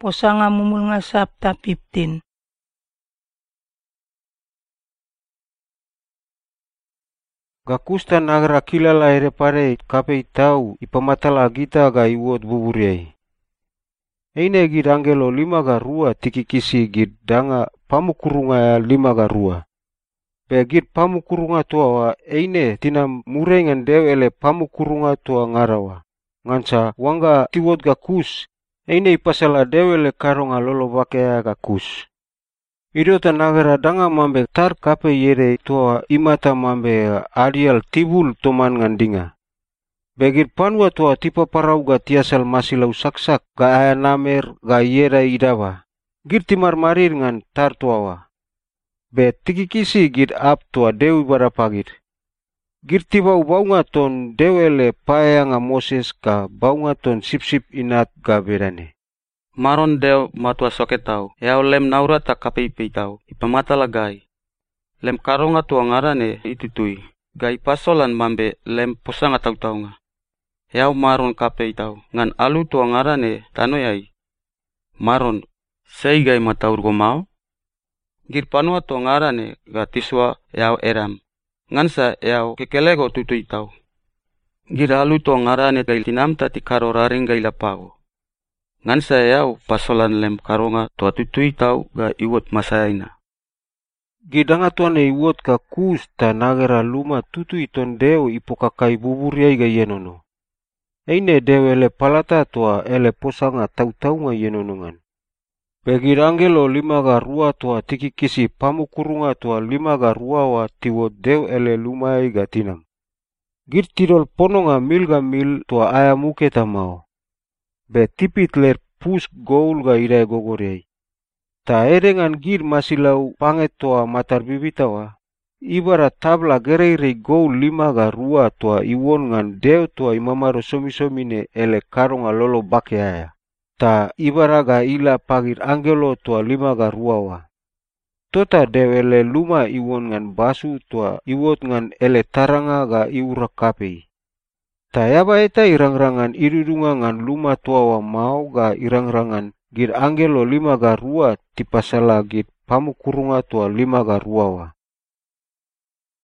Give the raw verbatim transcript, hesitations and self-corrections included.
posanga mumul nga sabta fifteen. Gakusta nagra kilala ere pare kape tau ipamatala gita ga iwot buburiai. Eine gid angelo lima ga rua tikikisi gid danga pamukurunga ya lima ga rua. Be gid pamukurunga tua wa eine tina murengan dew ele pamukurunga tua ngarawa. Ngansa wanga tiwot ga kus, eine ipasala dew ele karonga lolo bakea ga kus. Idota nagara danga mambe tar kape yere tua imata mambe arial tibul toman ngandinga. Begir panua tua tipa parau ga tiasal masilau saksak ga aya namer ga yera idaba. Gir timar marir ngan tar tuawa. Be tikikisi gir ap tua dewi barapagir. Gir tiba ubaunga ton dewele payanga Moses ka baunga ton sip-sip inat ga berane. Maron deo matua soke tau, yao lem naura tak kapeipi tau, ipamata lagai. Lem karonga tua ngarane itutui, gai pasolan mambe lem posanga tau taunga. Yao maron kapei tau, ngan alu tua ngarane tanoyai. Maron, sei gai mataur gomau? Gir panua tua ngarane ga tiswa yao eram, ngansa yao kekelego tutui tau. Gir alu tua ngarane gai tinamta ti karo raring gai lapago. Ngansa yau pasolan lem karonga tua tutui tau ga iwot masaina. Gidanga tuane iwot ka kus ta nagara luma tutui ton deo ipokakai buburiai ga yenono. Eine deo ele palata tua ele posanga tau-taunga yenonongan. Begir angelo lima ga rua tua tikikisi pamukurunga tua lima ga rua wa tiwot deo ele lumai ga tinam. Gir tidol pononga mil ga mil tua aya muke tamao. Be tipit ler pus goul ga irai gogorei. Ta erengan gir masilau panget toa matar bibitawa. Ibara tabla gereirei goul lima ga rua toa iwon ngan deo toa imamaro somi-somine ele karonga lolo bake aya. Ta ibara ga ila pagir angelo toa lima ga rua wa. Tota deo ele luma iwon ngan basu toa iwot ngan ele taranga ga iura kapei. Ta yaba eta irang-rangan irirunga ngan luma tua wa mau ga irang-rangan gir angelo lima ga rua tipasala gir pamukurunga tua lima ga rua wa.